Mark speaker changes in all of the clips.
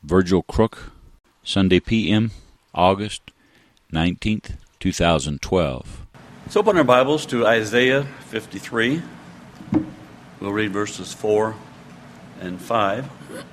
Speaker 1: Virgil Crook, Sunday PM, August 19th, 2012.
Speaker 2: Let's open our Bibles to Isaiah 53. We'll read verses 4 and 5.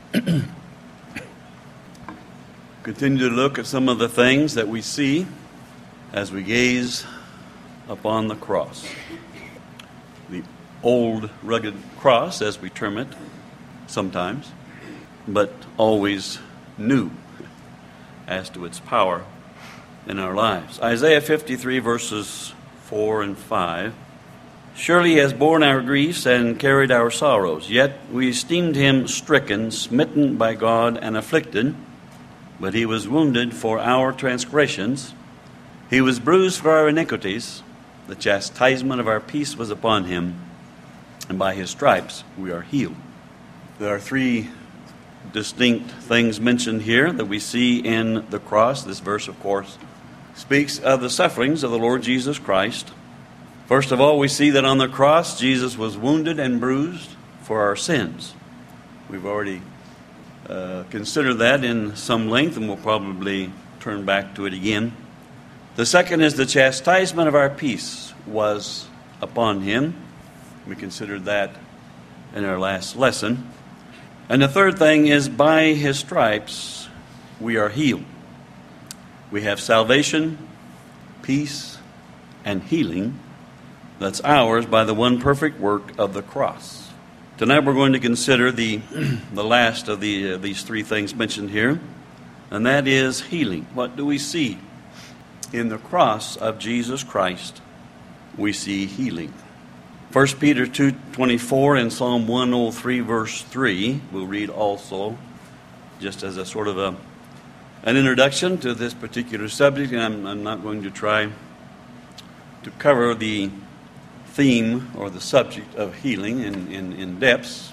Speaker 2: Continue to look at some of the things that we see as we gaze upon the cross. The old rugged cross, as we term it sometimes, but always new as to its power in our lives. Isaiah 53 verses 4 and 5. Surely he has borne our griefs and carried our sorrows, yet we esteemed him stricken, smitten by God, and afflicted. But he was wounded for our transgressions, he was bruised for our iniquities. The chastisement of our peace was upon him, and by his stripes we are healed. There are three distinct things mentioned here that we see in the cross. This verse, of course, speaks of the sufferings of the Lord Jesus Christ. First of all, we see that on the cross, Jesus was wounded and bruised for our sins. We've already considered that in some length, and we'll probably turn back to it again. The second is the chastisement of our peace was upon him. We considered that in our last lesson. And the third thing is by his stripes we are healed. We have salvation, peace, and healing that's ours by the one perfect work of the cross. Tonight we're going to consider the last of these three things mentioned here, and that is healing. What do we see? In the cross of Jesus Christ, we see healing. 1 Peter 2:24 and Psalm 103 verse 3 we'll read also, just as a sort of an introduction to this particular subject, and I'm not going to try to cover the theme or the subject of healing in depths.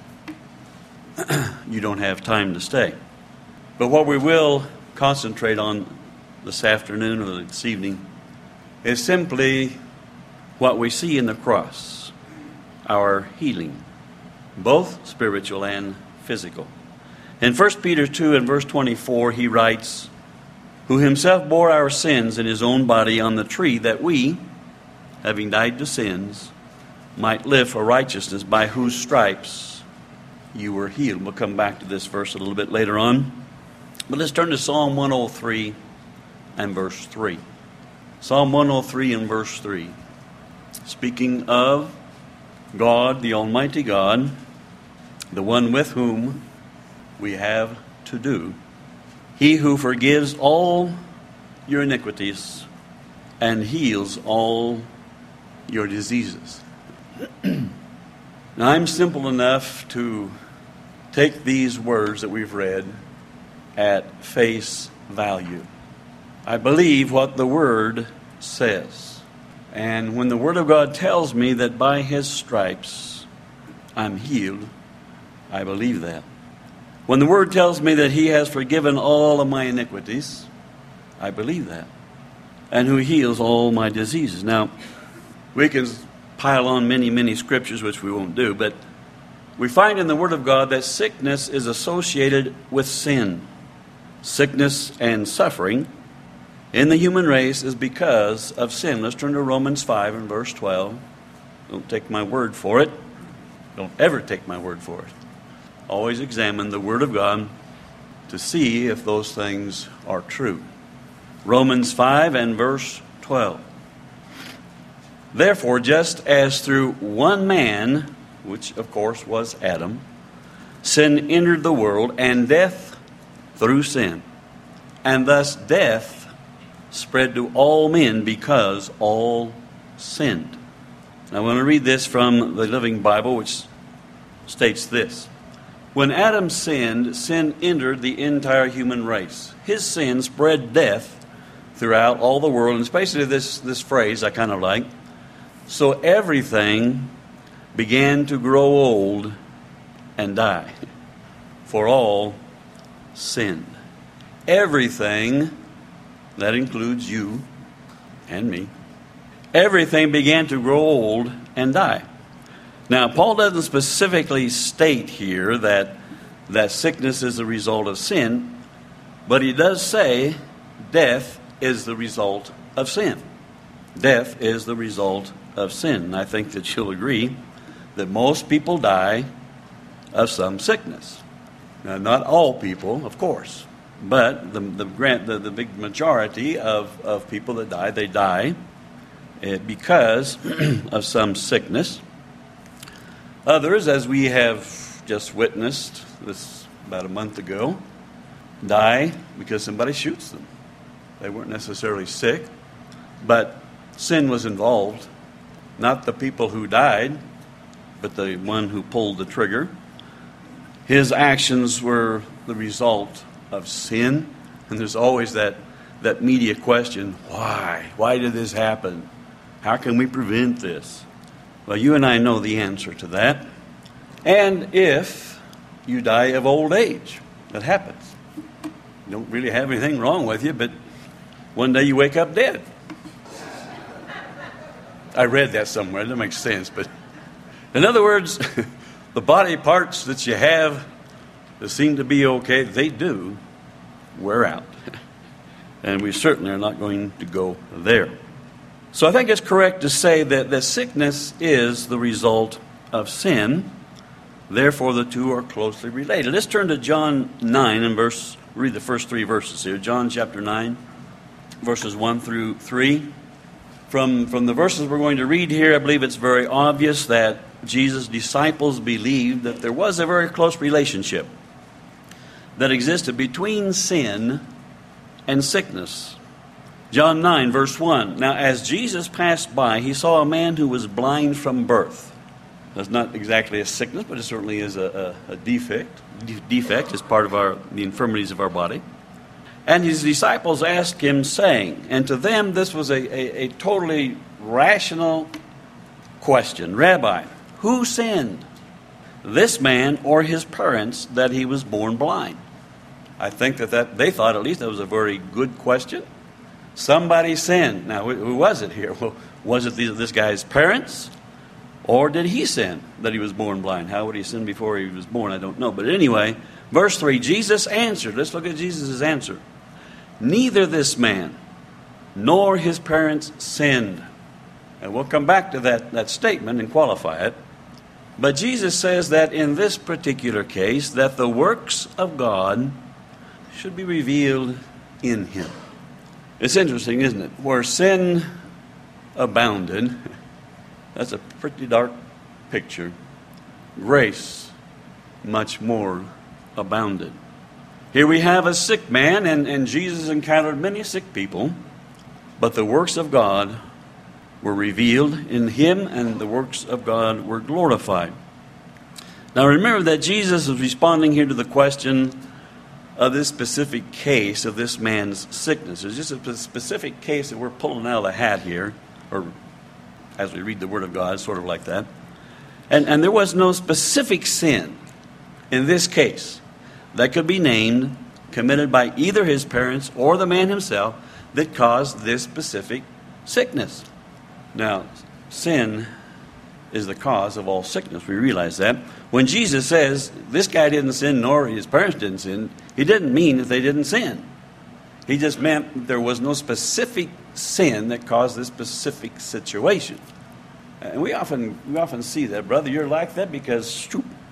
Speaker 2: You don't have time to stay. But what we will concentrate on this afternoon or this evening is simply what we see in the cross, our healing, both spiritual and physical. In 1 Peter 2 and verse 24, he writes, "Who himself bore our sins in his own body on the tree, that we, having died to sins, might live for righteousness, by whose stripes you were healed." We'll come back to this verse a little bit later on. But let's turn to Psalm 103 and verse 3. Psalm 103 and verse 3. Speaking of God, the Almighty God, the one with whom we have to do. He who forgives all your iniquities and heals all your diseases. Now, I'm simple enough to take these words that we've read at face value. I believe what the Word says. And when the Word of God tells me that by his stripes I'm healed, I believe that. When the Word tells me that he has forgiven all of my iniquities, I believe that. And who heals all my diseases. Now, we can pile on many scriptures, which we won't do, but we find in the Word of God that sickness is associated with sin. Sickness and suffering in the human race is because of sin. Let's turn to Romans 5 and verse 12. Don't take my word for it. Don't ever take my word for it. Always examine the Word of God to see if those things are true. Romans 5 and verse 12. Therefore, just as through one man, which of course was Adam, sin entered the world, and death through sin, and thus death spread to all men because all sinned. Now, I want to read this from the Living Bible, which states this. When Adam sinned, sin entered the entire human race. His sin spread death throughout all the world. And it's basically this phrase I kind of like. So everything began to grow old and die, for all sinned. Everything, that includes you and me, everything began to grow old and die. Now, Paul doesn't specifically state here that sickness is a result of sin, But he does say death is the result of sin. Death is the result of sin. And I think that you'll agree that most people die of some sickness. Now, not all people, of course, but the big majority of people that die, they die because of some sickness. Others, as we have just witnessed this about a month ago, die because somebody shoots them. They weren't necessarily sick, but sin was involved. Not the people who died, but the one who pulled the trigger. His actions were the result of sin. And there's always that media question, why? Why did this happen? How can we prevent this? Well, you and I know the answer to that. And if you die of old age, that happens. You don't really have anything wrong with you, but one day you wake up dead. I read that somewhere. It doesn't make sense. But in other words, the body parts that you have that seem to be okay, they do wear out. And we certainly are not going to go there. So I think it's correct to say that sickness is the result of sin. Therefore, the two are closely related. Let's turn to John 9 and read the first 3 verses here. John chapter 9, verses 1 through 3. From the verses we're going to read here, I believe it's very obvious that Jesus' disciples believed that there was a very close relationship that existed between sin and sickness. John 9, verse 1. Now, as Jesus passed by, he saw a man who was blind from birth. That's not exactly a sickness, but it certainly is a defect. Defect is part of the infirmities of our body. And his disciples asked him, saying, and to them this was a totally rational question. Rabbi, who sinned, this man or his parents, that he was born blind? I think that they thought at least that was a very good question. Somebody sinned. Now, who was it here? Well, was it this guy's parents? Or did he sin that he was born blind? How would he sin before he was born? I don't know. But anyway, verse 3, Jesus answered. Let's look at Jesus' answer. Neither this man nor his parents sinned. And we'll come back to that statement and qualify it. But Jesus says that in this particular case, that the works of God should be revealed in him. It's interesting, isn't it? Where sin abounded, that's a pretty dark picture. Grace much more abounded. Here we have a sick man, and Jesus encountered many sick people, but the works of God were revealed in him, and the works of God were glorified. Now remember that Jesus is responding here to the question of this specific case of this man's sickness. There's just a specific case that we're pulling out of the hat here, or as we read the Word of God, sort of like that. And there was no specific sin in this case that could be named, committed by either his parents or the man himself, that caused this specific sickness. Now, sin is the cause of all sickness. We realize that. When Jesus says, this guy didn't sin, nor his parents didn't sin, he didn't mean that they didn't sin. He just meant there was no specific sin that caused this specific situation. And we often see that, brother, you're like that because...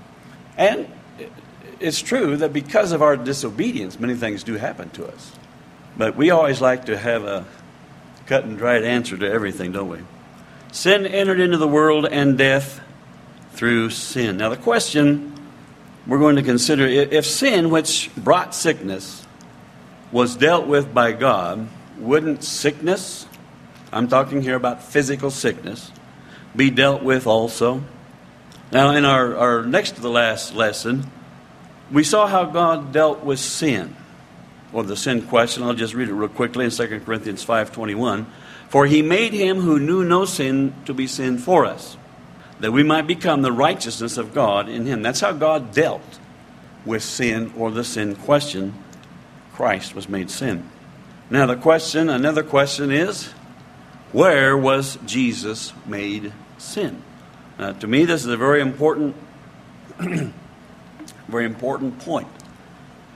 Speaker 2: And it's true that because of our disobedience, many things do happen to us. But we always like to have a cut and dried answer to everything, don't we? Sin entered into the world, and death through sin. Now the question we're going to consider, if sin, which brought sickness, was dealt with by God, wouldn't sickness, I'm talking here about physical sickness, be dealt with also? Now in our next to the last lesson, we saw how God dealt with sin, or the sin question. I'll just read it real quickly in 2 Corinthians 5:21. For he made him who knew no sin to be sin for us, that we might become the righteousness of God in him. That's how God dealt with sin, or the sin question. Christ was made sin. Now another question is, where was Jesus made sin? Now, to me, this is a very important point.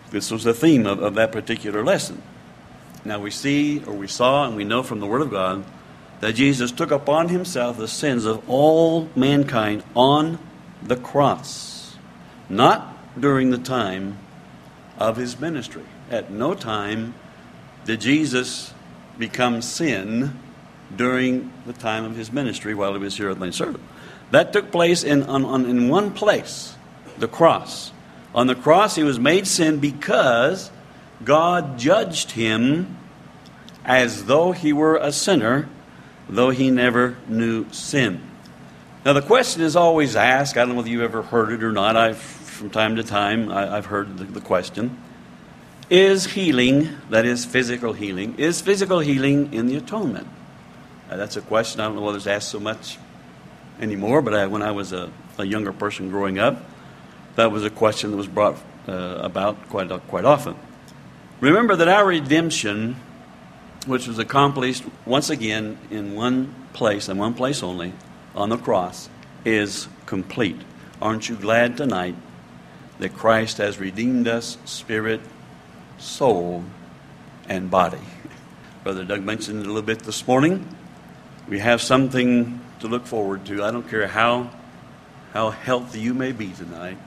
Speaker 2: This was the theme of that particular lesson. Now we saw, and we know from the Word of God that Jesus took upon himself the sins of all mankind on the cross, not during the time of his ministry. At no time did Jesus become sin during the time of his ministry while he was here as my servant. That took place in one place, the cross. On the cross he was made sin because God judged him as though he were a sinner, though he never knew sin. Now the question is always asked, I don't know whether you've ever heard it or not, from time to time I've heard the question, is healing, that is physical healing in the atonement? That's a question I don't know whether it's asked so much anymore, but when I was a younger person growing up, that was a question that was brought about quite often. Remember that our redemption, which was accomplished once again in one place and one place only, on the cross, is complete. Aren't you glad tonight that Christ has redeemed us, spirit, soul, and body? Brother Doug mentioned it a little bit this morning. We have something to look forward to. I don't care how healthy you may be tonight.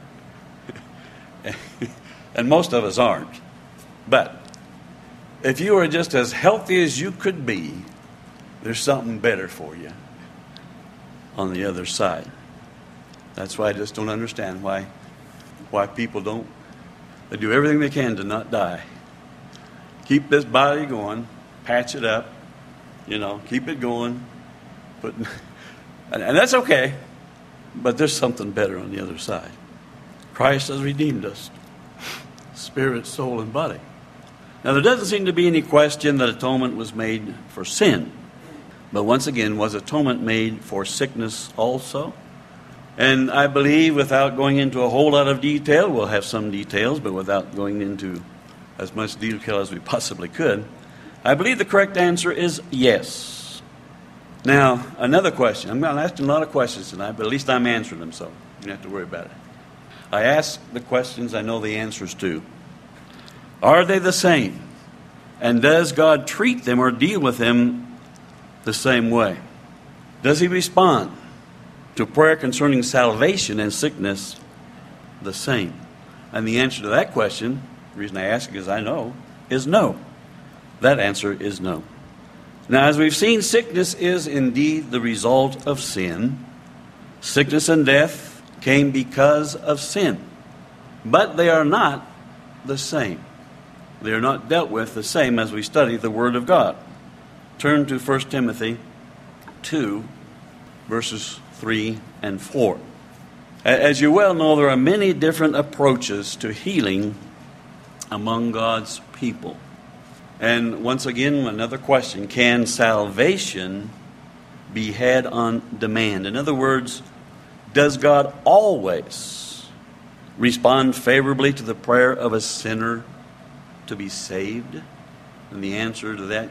Speaker 2: And most of us aren't. But if you are just as healthy as you could be, there's something better for you on the other side. That's why I just don't understand why people they do everything they can to not die. Keep this body going, patch it up, keep it going. And that's okay, but there's something better on the other side. Christ has redeemed us, spirit, soul, and body. Now, there doesn't seem to be any question that atonement was made for sin. But once again, was atonement made for sickness also? And I believe, without going into a whole lot of detail, we'll have some details, but without going into as much detail as we possibly could, I believe the correct answer is yes. Now, another question. I'm asking a lot of questions tonight, but at least I'm answering them, so you don't have to worry about it. I ask the questions I know the answers to. Are they the same? And does God treat them or deal with them the same way? Does he respond to prayer concerning salvation and sickness the same? And the answer to that question, the reason I ask it is I know, is no. That answer is no. Now, as we've seen, sickness is indeed the result of sin. Sickness and death came because of sin. But they are not the same. They are not dealt with the same as we study the Word of God. Turn to 1 Timothy 2, verses 3 and 4. As you well know, there are many different approaches to healing among God's people. And once again, another question, can salvation be had on demand? In other words, does God always respond favorably to the prayer of a sinner to be saved? And the answer to that,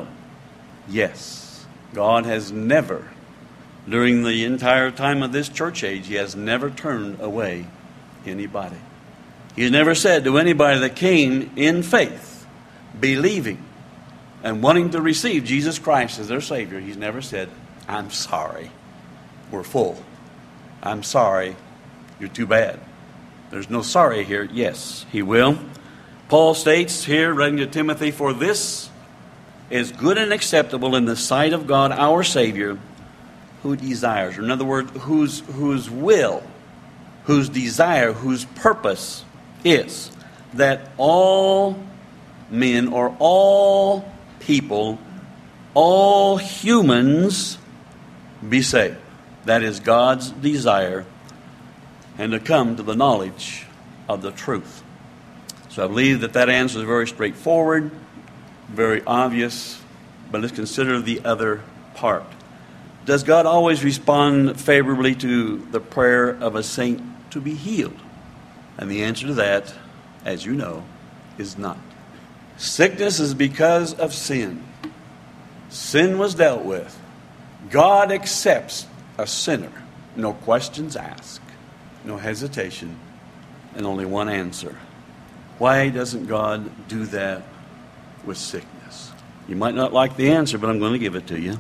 Speaker 2: yes. God has never, during the entire time of this church age, he has never turned away anybody. He has never said to anybody that came in faith, believing, and wanting to receive Jesus Christ as their Savior, he's never said, I'm sorry, we're full. I'm sorry, you're too bad. There's no sorry here. Yes, he will. Paul states here, writing to Timothy, for this is good and acceptable in the sight of God our Savior, who desires, or in other words, whose will, whose desire, whose purpose is that all men or all people, all humans be saved. That is God's desire, and to come to the knowledge of the truth. So I believe that answer is very straightforward, very obvious, but let's consider the other part. Does God always respond favorably to the prayer of a saint to be healed? And the answer to that, as you know, is not. Sickness is because of sin. Sin was dealt with. God accepts a sinner. No questions asked, no hesitation, and only one answer. Why doesn't God do that with sickness? You might not like the answer, but I'm going to give it to you.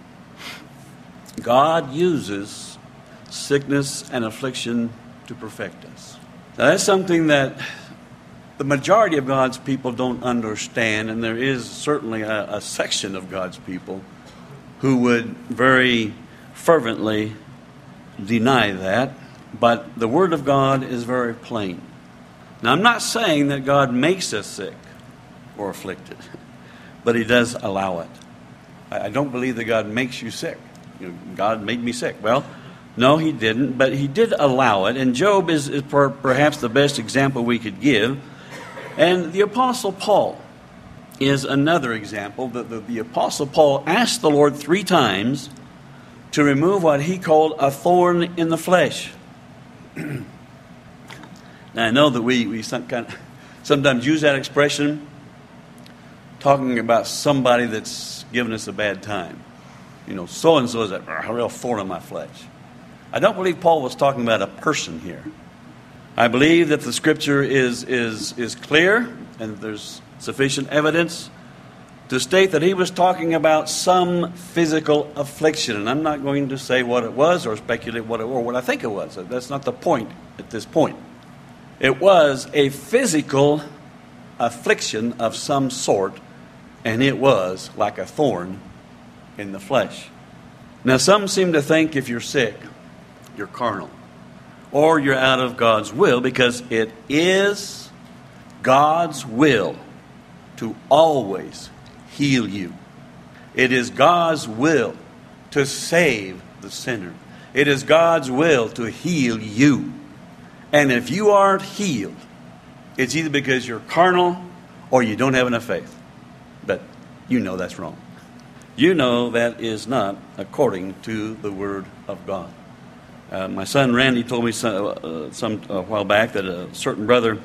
Speaker 2: God uses sickness and affliction to perfect us. Now, that's something that the majority of God's people don't understand, and there is certainly a section of God's people who would very fervently deny that, but the Word of God is very plain. Now, I'm not saying that God makes us sick or afflicted, but He does allow it. I don't believe that God makes you sick. God made me sick. Well, no, He didn't, but He did allow it, and Job is perhaps the best example we could give. And the Apostle Paul is another example. The Apostle Paul asked the Lord 3 times to remove what he called a thorn in the flesh. Now, I know that we sometimes use that expression talking about somebody that's given us a bad time. So-and-so is a real thorn in my flesh. I don't believe Paul was talking about a person here. I believe that the Scripture is clear, and there's sufficient evidence to state that he was talking about some physical affliction. And I'm not going to say what it was or speculate what I think it was. That's not the point at this point. It was a physical affliction of some sort, and it was like a thorn in the flesh. Now, some seem to think if you're sick, you're carnal, or you're out of God's will, because it is God's will to always heal you. It is God's will to save the sinner. It is God's will to heal you. And if you aren't healed, it's either because you're carnal or you don't have enough faith. But you know that's wrong. You know that is not according to the Word of God. My son Randy told me a while back that a certain brother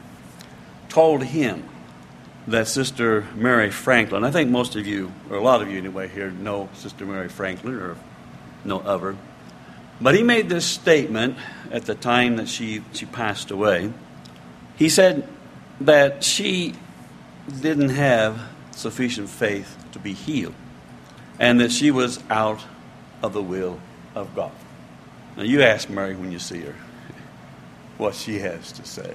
Speaker 2: told him that Sister Mary Franklin, I think most of you, or a lot of you anyway here, know Sister Mary Franklin or know of her. But he made this statement at the time that she passed away. He said that she didn't have sufficient faith to be healed, and that she was out of the will of God. Now, you ask Mary when you see her what she has to say.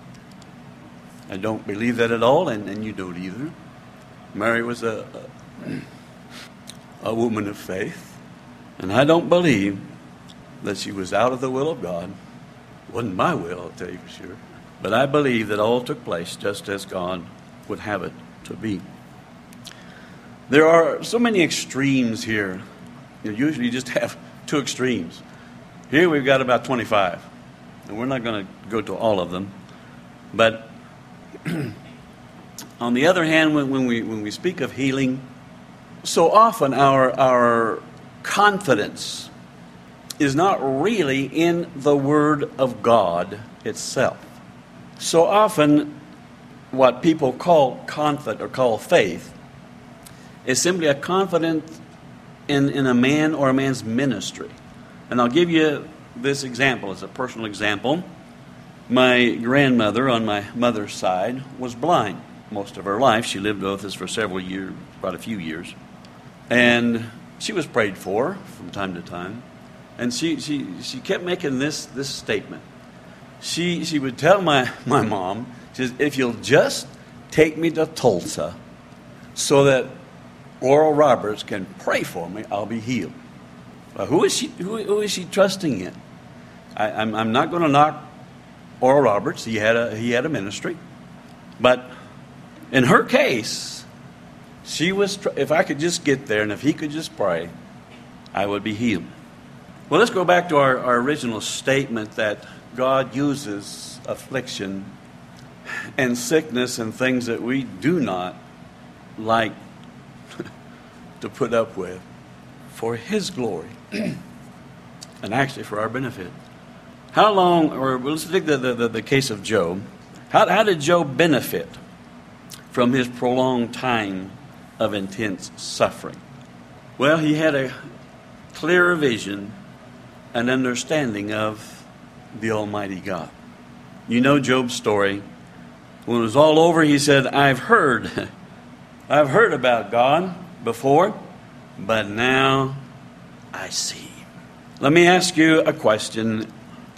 Speaker 2: I don't believe that at all, and you don't either. Mary was a woman of faith, and I don't believe that she was out of the will of God. It wasn't my will, I'll tell you for sure. But I believe that all took place just as God would have it to be. There are so many extremes here. Usually you just have 2 extremes. Here we've got about 25. And we're not going to go to all of them. But on the other hand, when we speak of healing, so often our confidence is not really in the Word of God itself. So often what people call confidence or call faith is simply a confidence in a man or a man's ministry. And I'll give you this example as a personal example. My grandmother on my mother's side was blind most of her life. She lived with us for several years, quite a few years. And she was prayed for from time to time. And she kept making this statement. She would tell my mom, she says, if you'll just take me to Tulsa so that Oral Roberts can pray for me, I'll be healed. Well, who is she trusting in? I'm not going to knock Oral Roberts. He had a ministry. But in her case, she was, if I could just get there and if he could just pray, I would be healed. Well, let's go back to our original statement that God uses affliction and sickness and things that we do not like to put up with for His glory and actually for our benefit. How long, or let's take the case of Job. How did Job benefit from his prolonged time of intense suffering? Well, he had a clearer vision and understanding of the Almighty God. You know Job's story. When it was all over, he said, I've heard about God before, but now I see. Let me ask you a question.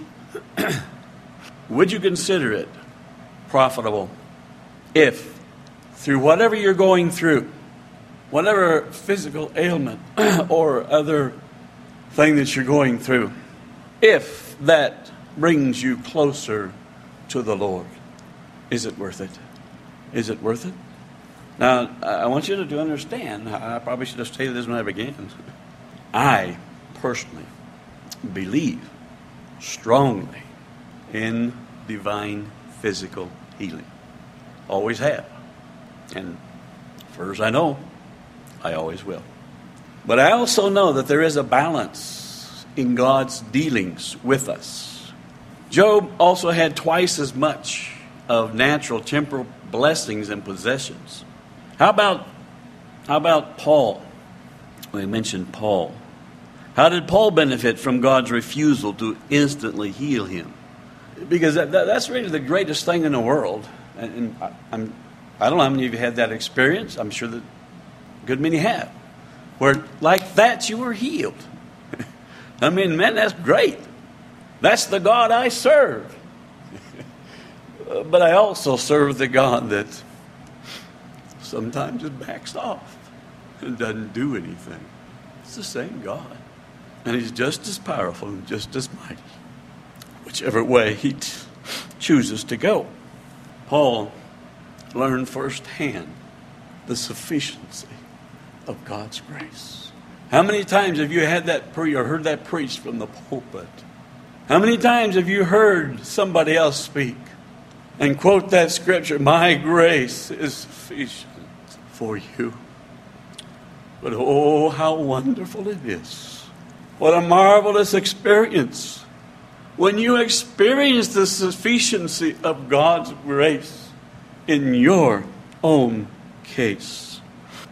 Speaker 2: Would you consider it profitable if, through whatever you're going through, whatever physical ailment or other thing that you're going through, if that brings you closer to the Lord, is it worth it? Is it worth it? Now, I want you to understand, I probably should have stated this when I began. I personally believe strongly in divine physical healing. Always have. And as far as I know, I always will. But I also know that there is a balance in God's dealings with us. Job also had twice as much of natural temporal blessings and possessions. How about Paul? We mentioned Paul. How did Paul benefit from God's refusal to instantly heal him? Because that's really the greatest thing in the world. And I don't know how many of you had that experience. I'm sure that a good many have. Where like that you were healed. I mean, man, that's great. That's the God I serve. But I also serve the God that sometimes it backs off and doesn't do anything. It's the same God. And He's just as powerful and just as mighty, whichever way He chooses to go. Paul learned firsthand the sufficiency of God's grace. How many times have you had that or heard that preached from the pulpit? How many times have you heard somebody else speak and quote that scripture, my grace is sufficient for you? But oh, how wonderful it is. What a marvelous experience when you experience the sufficiency of God's grace in your own case.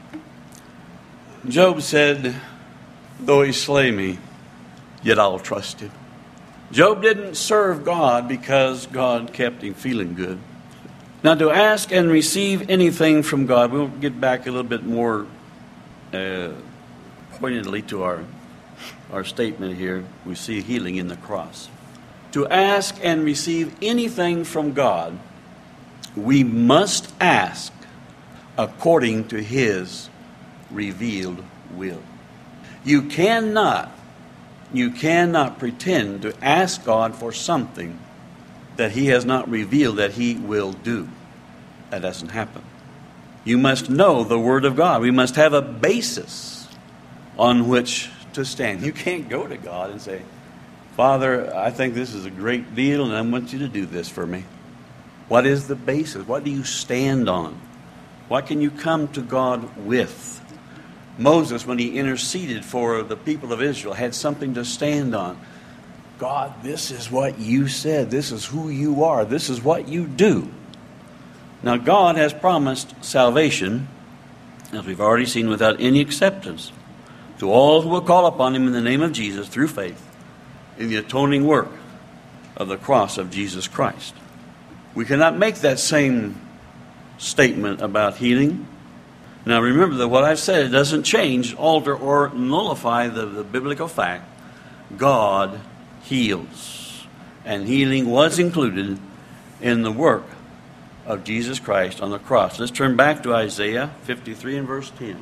Speaker 2: Job said, though he slay me, yet I'll trust him. Job didn't serve God because God kept him feeling good. Now, to ask and receive anything from God, we'll get back a little bit more pointedly to our statement here. We see healing in the cross. To ask and receive anything from God, we must ask according to His revealed will. You cannot pretend to ask God for something that He has not revealed that He will do. That doesn't happen. You must know the Word of God. We must have a basis on which to stand. You can't go to God and say, Father, I think this is a great deal and I want you to do this for me. What is the basis? What do you stand on? What can you come to God with? Moses, when he interceded for the people of Israel, had something to stand on. God, this is what you said. This is who you are. This is what you do. Now, God has promised salvation, as we've already seen, without any acceptance, to all who will call upon Him in the name of Jesus through faith in the atoning work of the cross of Jesus Christ. We cannot make that same statement about healing. Now remember that what I've said, it doesn't change, alter, or nullify the biblical fact. God heals. And healing was included in the work of Jesus Christ on the cross. Let's turn back to Isaiah 53 and verse 10.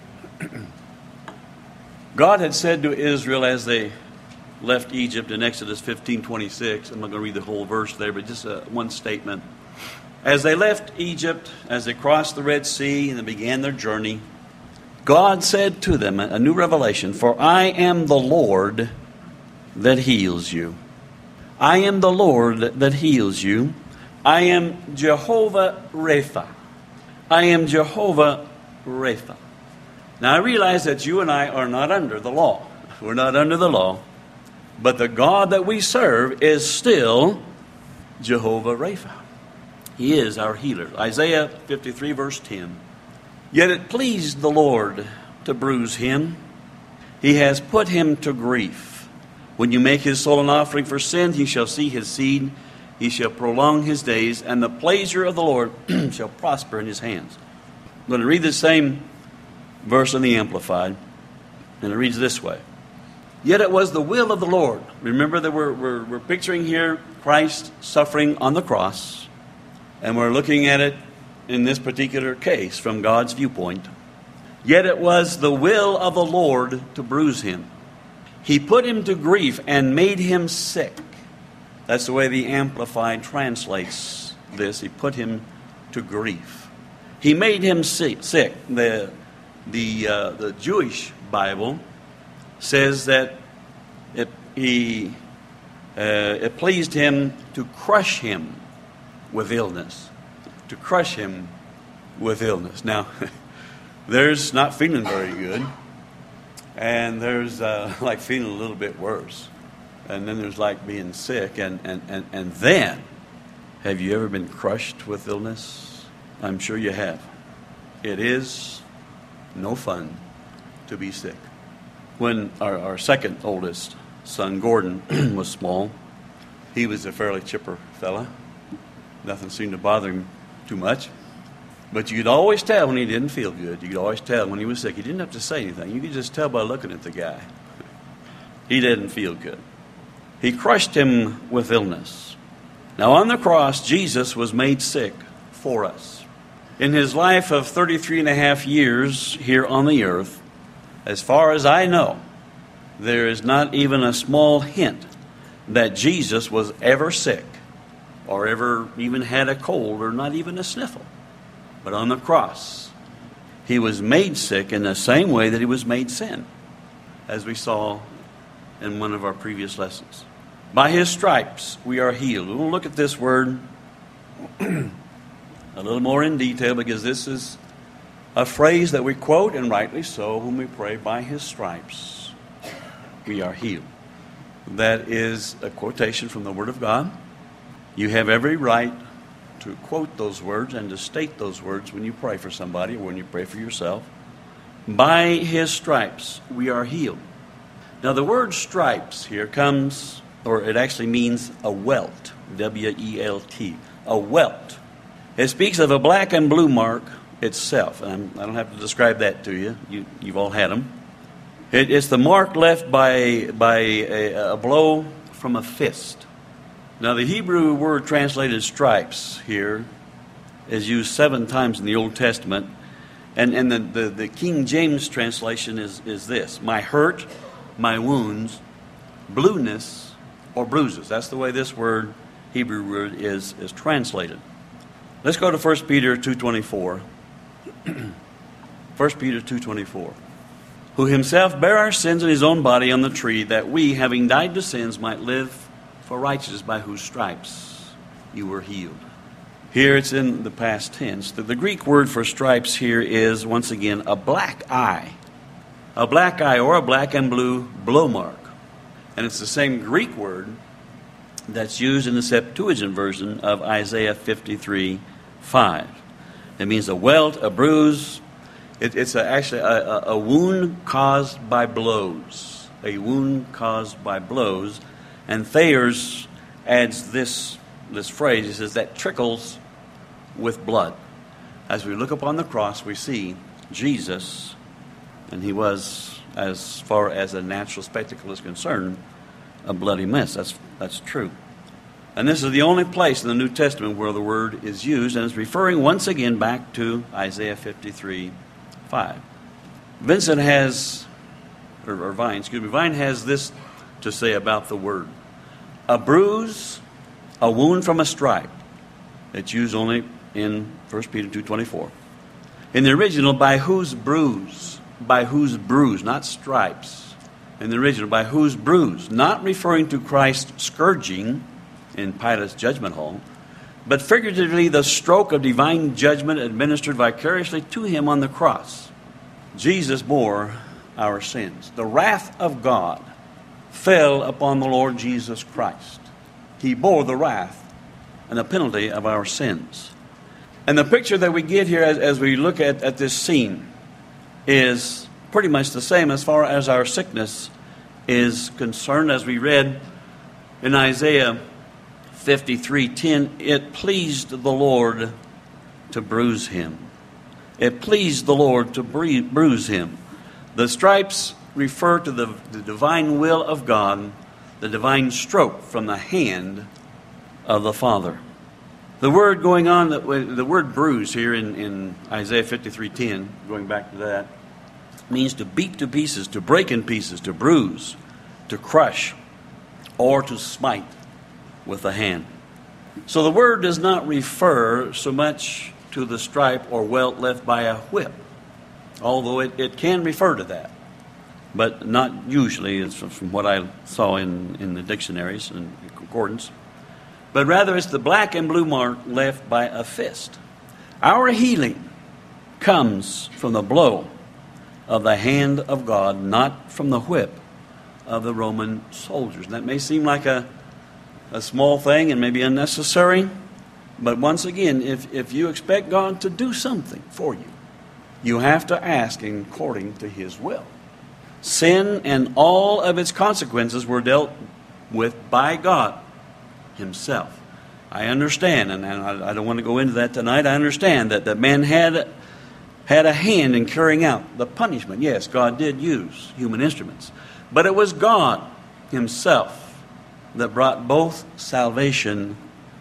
Speaker 2: God had said to Israel as they left Egypt in Exodus 15:26, I'm not going to read the whole verse there, but just one statement. As they left Egypt, as they crossed the Red Sea and they began their journey, God said to them, a new revelation, for I am the Lord that heals you. I am the Lord that heals you. I am Jehovah Rapha. I am Jehovah Rapha. Now I realize that you and I are not under the law. We're not under the law. But the God that we serve is still Jehovah Rapha. He is our healer. Isaiah 53 verse 10. Yet it pleased the Lord to bruise him. He has put him to grief. When you make his soul an offering for sin, he shall see his seed, He shall prolong his days, and the pleasure of the Lord shall prosper in his hands. I'm going to read the same verse in the Amplified, and it reads this way. Yet it was the will of the Lord. Remember that we're picturing here Christ suffering on the cross, and we're looking at it in this particular case from God's viewpoint. Yet it was the will of the Lord to bruise him. He put him to grief and made him sick. That's the way the Amplified translates this. He put him to grief. He made him sick. The Jewish Bible says that it pleased him to crush him with illness. To crush him with illness. Now, there's not feeling very good, and there's like feeling a little bit worse. And then there's like being sick, and then, have you ever been crushed with illness? I'm sure you have. It is no fun to be sick. When our second oldest son, Gordon, was small, he was a fairly chipper fella. Nothing seemed to bother him too much. But you could always tell when he didn't feel good. You could always tell when he was sick. You didn't have to say anything. You could just tell by looking at the guy. He didn't feel good. He crushed him with illness. Now on the cross, Jesus was made sick for us. In his life of 33 and a half years here on the earth, as far as I know, there is not even a small hint that Jesus was ever sick or ever even had a cold or not even a sniffle. But on the cross, he was made sick in the same way that he was made sin, as we saw in one of our previous lessons. By his stripes we are healed. We'll look at this word a little more in detail, because this is a phrase that we quote, and rightly so, when we pray, by his stripes we are healed. That is a quotation from the Word of God. You have every right to quote those words and to state those words when you pray for somebody or when you pray for yourself. By his stripes we are healed. Now the word stripes here comes, or it actually means a welt, W-E-L-T, a welt. It speaks of a black and blue mark itself. And I don't have to describe that to you. You've all had them. It's the mark left by a blow from a fist. Now the Hebrew word translated stripes here is used 7 times in the Old Testament. And the King James translation is this: my hurt, my wounds, blueness, or bruises. That's the way this word, Hebrew word, is translated. Let's go to 1 Peter 2:24. 1 Peter 2:24. Who himself bare our sins in his own body on the tree, that we, having died to sins, might live for righteousness, by whose stripes you were healed. Here it's in the past tense. The Greek word for stripes here is, once again, a black eye. A black eye, or a black and blue blow mark. And it's the same Greek word that's used in the Septuagint version of Isaiah 53:5. It means a welt, a bruise. It's actually a wound caused by blows. A wound caused by blows. And Thayer's adds this phrase. He says that trickles with blood. As we look upon the cross, we see Jesus, and he was, as far as a natural spectacle is concerned, a bloody mess. That's true. And this is the only place in the New Testament where the word is used, and it's referring once again back to Isaiah 53:5. Vine has this to say about the word: a bruise, a wound from a stripe. It's used only in 1 Peter 2:24. In the original, by whose bruise? By whose bruise, not stripes. In the original, by whose bruise? Not referring to Christ's scourging in Pilate's judgment hall, but figuratively the stroke of divine judgment administered vicariously to him on the cross. Jesus bore our sins. The wrath of God fell upon the Lord Jesus Christ. He bore the wrath and the penalty of our sins. And the picture that we get here as we look at this scene is pretty much the same as far as our sickness is concerned, as we read in Isaiah 53:10, it pleased the Lord to bruise him. It pleased the Lord to bruise him. The stripes refer to the divine will of God, the divine stroke from the hand of the Father. The word going on, the word bruise here in Isaiah 53:10, going back to that, means to beat to pieces, to break in pieces, to bruise, to crush, or to smite with the hand. So the word does not refer so much to the stripe or welt left by a whip, although it can refer to that, but not usually, it's from what I saw in the dictionaries and concordance. But rather it's the black and blue mark left by a fist. Our healing comes from the blow of the hand of God, not from the whip of the Roman soldiers. And that may seem like a small thing and maybe unnecessary, but once again, if you expect God to do something for you, you have to ask according to His will. Sin and all of its consequences were dealt with by God Himself. I understand, and I don't want to go into that tonight. I understand that man had a hand in carrying out the punishment. Yes, God did use human instruments, but it was God Himself that brought both salvation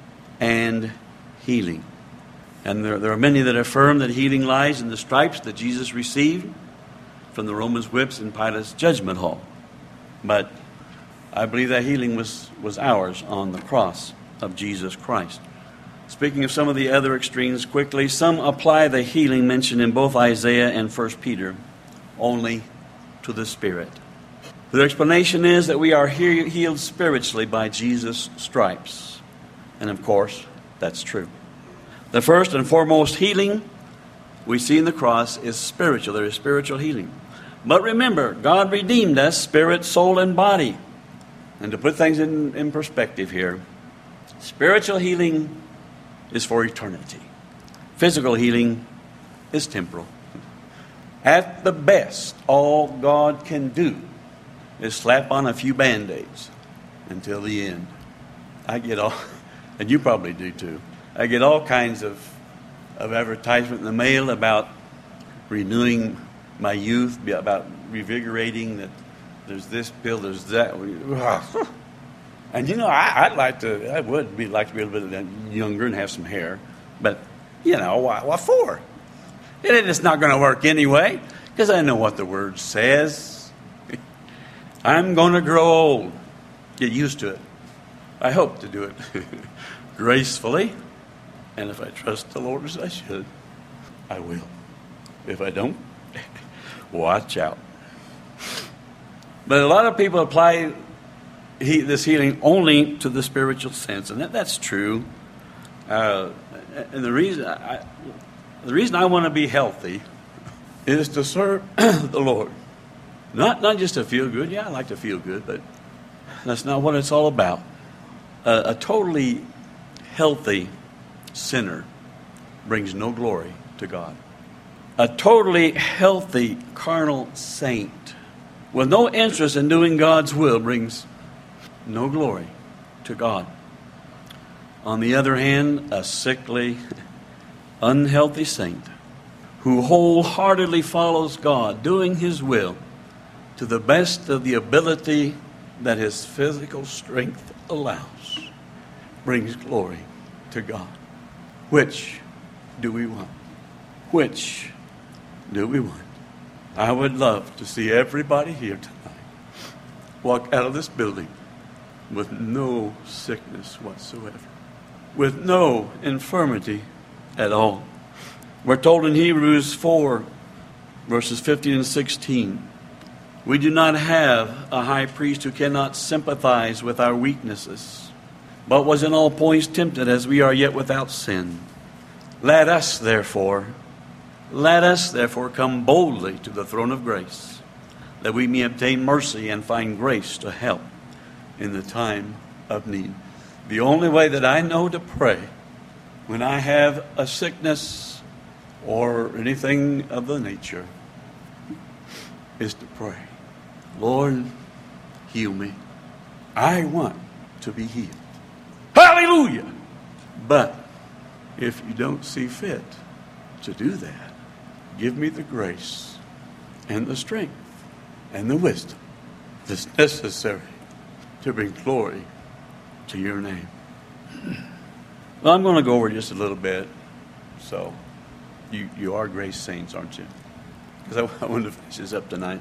Speaker 2: and healing. And there are many that affirm that healing lies in the stripes that Jesus received from the Romans' whips in Pilate's judgment hall. But I believe that healing was ours on the cross of Jesus Christ. Speaking of some of the other extremes quickly, some apply the healing mentioned in both Isaiah and 1 Peter only to the Spirit. The explanation is that we are healed spiritually by Jesus' stripes. And of course, that's true. The first and foremost healing we see in the cross is spiritual. There is spiritual healing. But remember, God redeemed us, spirit, soul, and body. And to put things in perspective here, spiritual healing is for eternity. Physical healing is temporal. At the best, all God can do is slap on a few Band-Aids until the end. I get all, and you probably do too, I get all kinds of advertisement in the mail about renewing my youth, about revigorating, that there's this pill, there's that. And you know, I would like to be a little bit younger and have some hair, but you know, what for? It's not going to work anyway, because I know what the Word says. I'm going to grow old. Get used to it. I hope to do it gracefully, and if I trust the Lord as I should, I will. If I don't, watch out. But a lot of people apply this healing only to the spiritual sense, and that's true. And the reason I want to be healthy is to serve the Lord. Not just to feel good. Yeah, I like to feel good, but that's not what it's all about. A totally healthy sinner brings no glory to God. A totally healthy carnal saint with no interest in doing God's will brings no glory to God. On the other hand, a sickly, unhealthy saint who wholeheartedly follows God, doing His will to the best of the ability that his physical strength allows, brings glory to God. Which do we want? Which do we want? I would love to see everybody here tonight walk out of this building with no sickness whatsoever, with no infirmity at all. We're told in Hebrews 4, verses 15 and 16, we do not have a high priest who cannot sympathize with our weaknesses, but was in all points tempted as we are, yet without sin. Let us therefore come boldly to the throne of grace, that we may obtain mercy and find grace to help in the time of need. The only way that I know to pray when I have a sickness or anything of the nature is to pray, Lord, heal me. I want to be healed. Hallelujah! Hallelujah! But if you don't see fit to do that, give me the grace and the strength and the wisdom that's necessary to bring glory to your name. Well, I'm going to go over just a little bit. So, you are Grace Saints, aren't you? Because I want to finish this up tonight.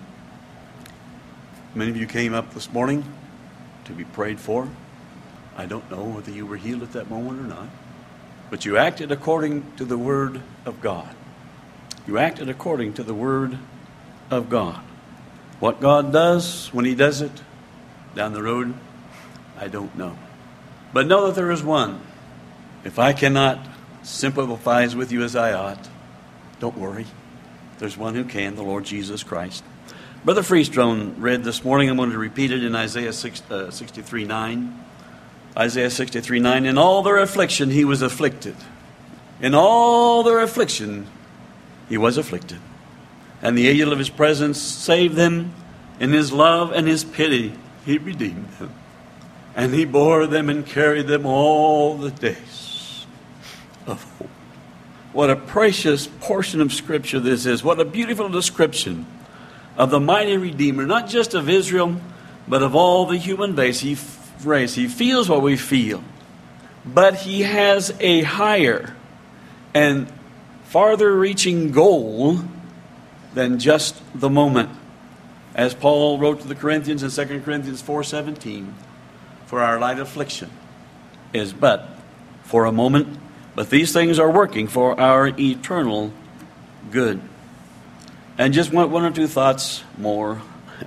Speaker 2: Many of you came up this morning to be prayed for. I don't know whether you were healed at that moment or not. But you acted according to the Word of God. You acted according to the Word of God. What God does when He does it down the road, I don't know. But know that there is one. If I cannot sympathize with you as I ought, don't worry. There's one who can, the Lord Jesus Christ. Brother Freestrone read this morning, I'm going to repeat it in Isaiah 63:9. Isaiah 63:9, in all their affliction He was afflicted. In all their affliction He was afflicted. And the angel of His presence saved them. In His love and His pity He redeemed them. And He bore them and carried them all the days of hope. What a precious portion of Scripture this is. What a beautiful description of the mighty Redeemer, not just of Israel, but of all the human race. He feels what we feel. But He has a higher and farther reaching goal than just the moment. As Paul wrote to the Corinthians in 2 Corinthians 4:17, for our light affliction is but for a moment, but these things are working for our eternal good. And just one or two thoughts more.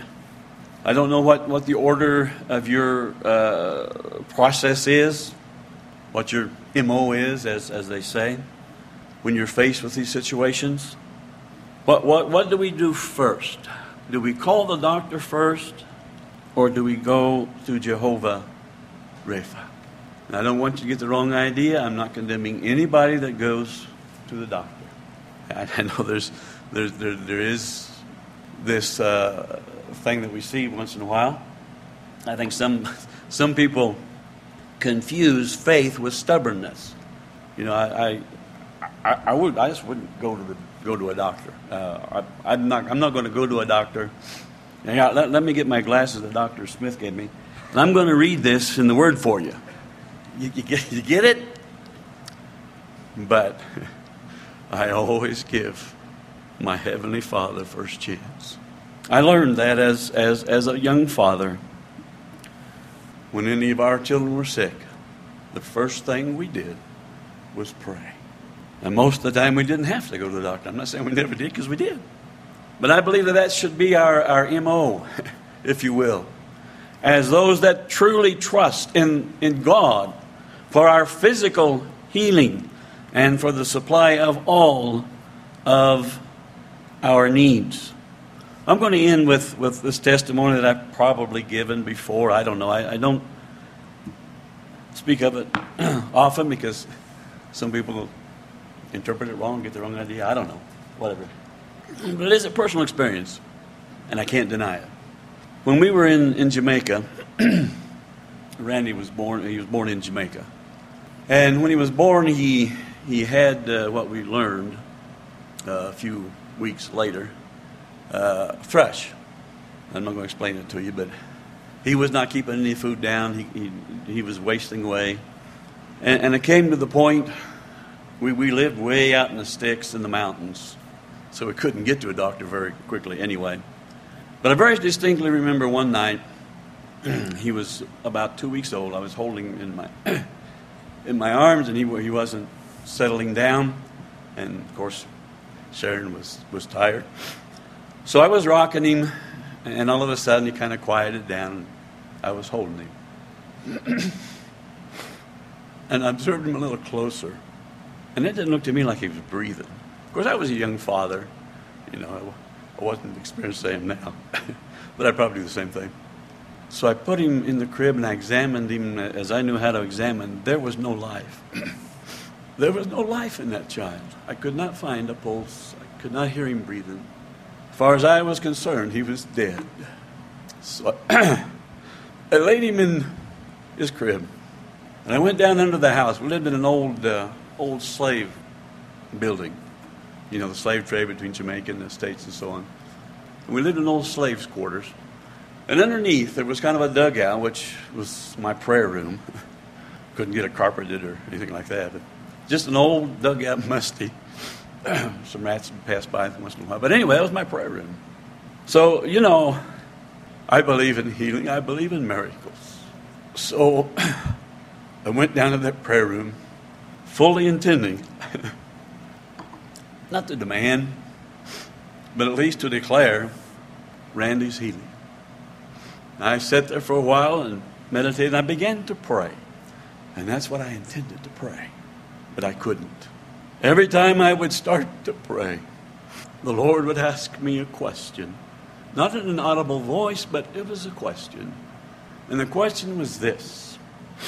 Speaker 2: I don't know what the order of your process is, what your MO is, as they say, when you're faced with these situations. What do we do first? Do we call the doctor first, or do we go to Jehovah Rapha? And I don't want you to get the wrong idea. I'm not condemning anybody that goes to the doctor. I know there is this thing that we see once in a while. I think some people confuse faith with stubbornness. You know, I just wouldn't go to a doctor. I'm not going to go to a doctor. Now, let me get my glasses that Dr. Smith gave me, and I'm going to read this in the Word for you. You get it? But I always give my Heavenly Father first chance. I learned that as a young father. When any of our children were sick, the first thing we did was pray. And most of the time we didn't have to go to the doctor. I'm not saying we never did, because we did. But I believe that should be our MO, if you will. As those that truly trust in God for our physical healing and for the supply of all of our needs. I'm going to end with this testimony that I've probably given before. I don't know. I don't speak of it often because some people interpret it wrong, get the wrong idea. I don't know. Whatever. But it is a personal experience, and I can't deny it. When we were in Jamaica, Randy was born. He was born in Jamaica. And when he was born, he had what we learned a few weeks later, thrush. I'm not going to explain it to you, but he was not keeping any food down. He was wasting away. And it came to the point, we lived way out in the sticks in the mountains, so we couldn't get to a doctor very quickly anyway. But I very distinctly remember one night, he was about 2 weeks old. I was holding him in my arms, and he wasn't settling down. And of course, Sharon was tired. So I was rocking him, and all of a sudden he kind of quieted down. I was holding him. And I observed him a little closer. And it didn't look to me like he was breathing. Of course, I was a young father. You know, I wasn't experienced as I am now. But I'd probably do the same thing. So I put him in the crib and I examined him as I knew how to examine. There was no life. There was no life in that child. I could not find a pulse. I could not hear him breathing. As far as I was concerned, he was dead. So I laid him in his crib. And I went down under the house. We lived in an old slave building. You know, the slave trade between Jamaica and the States and so on. And we lived in old slaves' quarters. And underneath, there was kind of a dugout, which was my prayer room. Couldn't get it carpeted or anything like that. But just an old dugout, musty. Some rats would pass by once in a while. But anyway, that was my prayer room. So, you know, I believe in healing. I believe in miracles. So I went down to that prayer room, fully intending not to demand, but at least to declare Randy's healing. I sat there for a while and meditated, and I began to pray. And that's what I intended to pray, but I couldn't. Every time I would start to pray, the Lord would ask me a question. Not in an audible voice, but it was a question. And the question was this.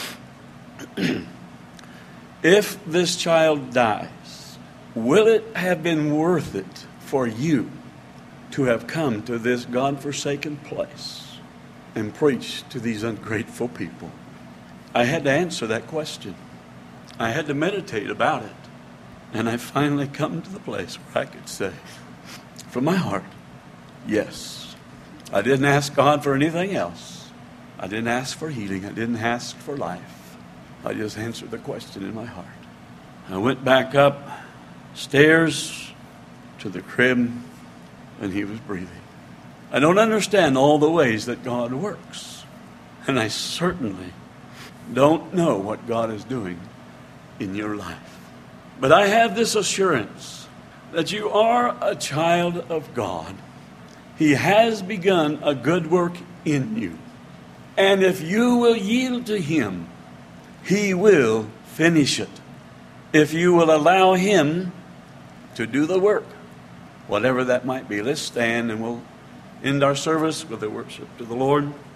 Speaker 2: If this child dies, will it have been worth it for you to have come to this God-forsaken place and preach to these ungrateful people? I had to answer that question. I had to meditate about it. And I finally come to the place where I could say, from my heart, yes. I didn't ask God for anything else. I didn't ask for healing. I didn't ask for life. I just answered the question in my heart. I went back up stairs to the crib, and he was breathing. I don't understand all the ways that God works. And I certainly don't know what God is doing in your life. But I have this assurance that you are a child of God. He has begun a good work in you. And if you will yield to Him, He will finish it. If you will allow Him to do the work, whatever that might be. Let's stand and we'll end our service with a worship to the Lord.